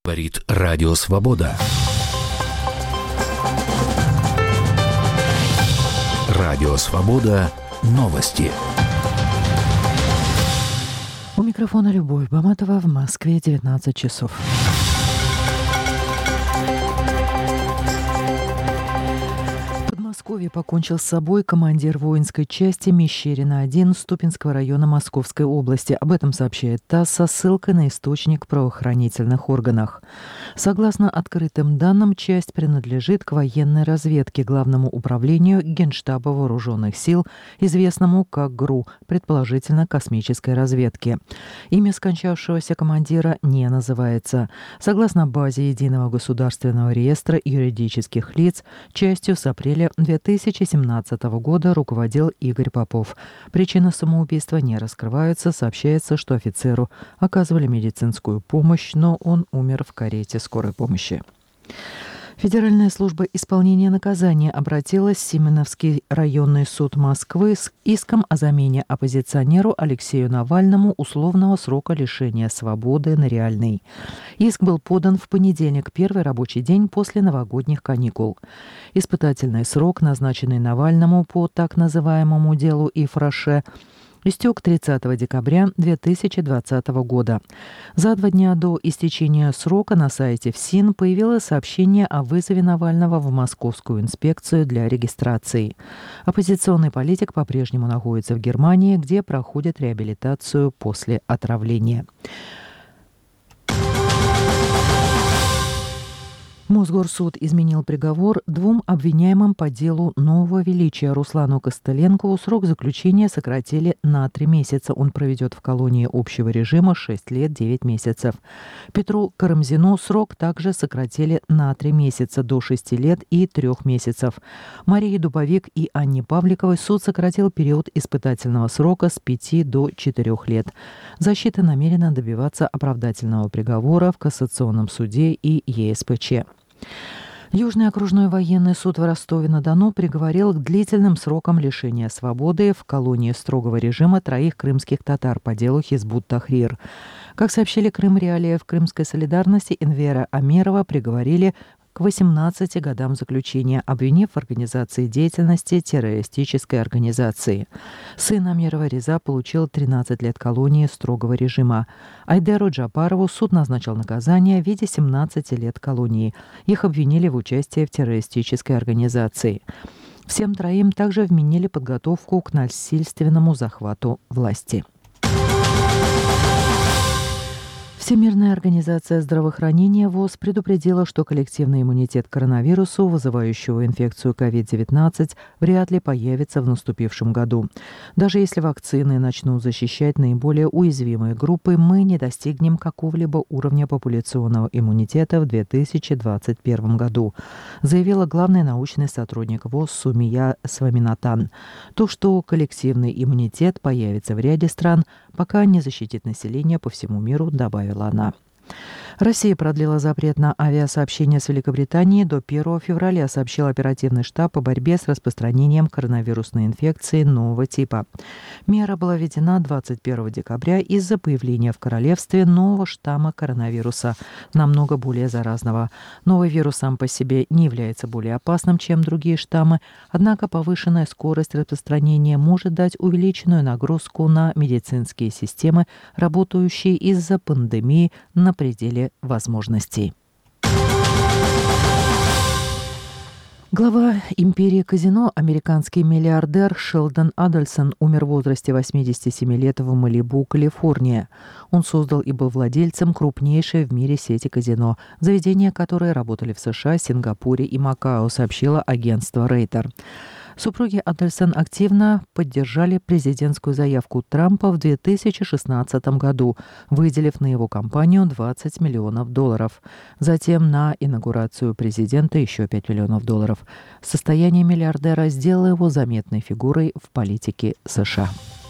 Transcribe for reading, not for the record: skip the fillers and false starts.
Говорит Радио Свобода. Радио Свобода. Новости. У микрофона Любовь Баматова, в Москве 19 часов. В Подмосковье покончил с собой командир воинской части Мещерина-1 Ступинского района Московской области. Об этом сообщает ТАСС со ссылкой на источник в правоохранительных органах. Согласно открытым данным, часть принадлежит к военной разведке Главному управлению Генштаба Вооруженных сил, известному как ГРУ, предположительно космической разведки. Имя скончавшегося командира не называется. Согласно базе Единого государственного реестра юридических лиц, частью с апреля 2017 года руководил Игорь Попов. Причины самоубийства не раскрываются. Сообщается, что офицеру оказывали медицинскую помощь, но он умер в карете скорой помощи. Федеральная служба исполнения наказания обратилась в Симоновский районный суд Москвы с иском о замене оппозиционеру Алексею Навальному условного срока лишения свободы на реальный. Иск был подан в понедельник, первый рабочий день после новогодних каникул. Испытательный срок, назначенный Навальному по так называемому делу Ифраше, истек 30 декабря 2020 года. За 2 дня до истечения срока на сайте ФСИН появилось сообщение о вызове Навального в Московскую инспекцию для регистрации. Оппозиционный политик по-прежнему находится в Германии, где проходит реабилитацию после отравления. Мосгорсуд изменил приговор 2 обвиняемым по делу Нового Величия. Руслану Костыленкову срок заключения сократили на 3 месяца. Он проведет в колонии общего режима 6 лет 9 месяцев. Петру Карамзину срок также сократили на 3 месяца до 6 лет и 3 месяцев. Марии Дубовик и Анне Павликовой суд сократил период испытательного срока с 5 до 4 лет. Защита намерена добиваться оправдательного приговора в Кассационном суде и ЕСПЧ. Южный окружной военный суд в Ростове-на-Дону приговорил к длительным срокам лишения свободы в колонии строгого режима 3 крымских татар по делу Хизбут-Тахрир. Как сообщили Крым Реалии, в Крымской солидарности Энвера Амирова приговорили к 18 годам заключения, обвинив в организации деятельности террористической организации. Сын Амирова Реза получил 13 лет колонии строгого режима. Айдеру Джапарову суд назначил наказание в виде 17 лет колонии. Их обвинили в участии в террористической организации. Всем 3 также вменили подготовку к насильственному захвату власти. Всемирная организация здравоохранения ВОЗ предупредила, что коллективный иммунитет к коронавирусу, вызывающего инфекцию COVID-19, вряд ли появится в наступившем году. Даже если вакцины начнут защищать наиболее уязвимые группы, мы не достигнем какого-либо уровня популяционного иммунитета в 2021 году, заявила главный научный сотрудник ВОЗ Сумия Сваминатан. То, что коллективный иммунитет появится в ряде стран, пока не защитит население по всему миру, добавила она. Россия продлила запрет на авиасообщение с Великобританией до 1 февраля, сообщил оперативный штаб по борьбе с распространением коронавирусной инфекции нового типа. Мера была введена 21 декабря из-за появления в королевстве нового штамма коронавируса, намного более заразного. Новый вирус сам по себе не является более опасным, чем другие штаммы, однако повышенная скорость распространения может дать увеличенную нагрузку на медицинские системы, работающие из-за пандемии на пределе возможностей. Глава империи казино, американский миллиардер Шелдон Адельсон, умер в возрасте 87 лет в Малибу, Калифорния. Он создал и был владельцем крупнейшей в мире сети казино, заведения которые работали в США, Сингапуре и Макао, сообщило агентство Рейтер. Супруги Адельсон активно поддержали президентскую заявку Трампа в 2016 году, выделив на его кампанию $20 миллионов. Затем на инаугурацию президента еще $5 миллионов. Состояние миллиардера сделало его заметной фигурой в политике США.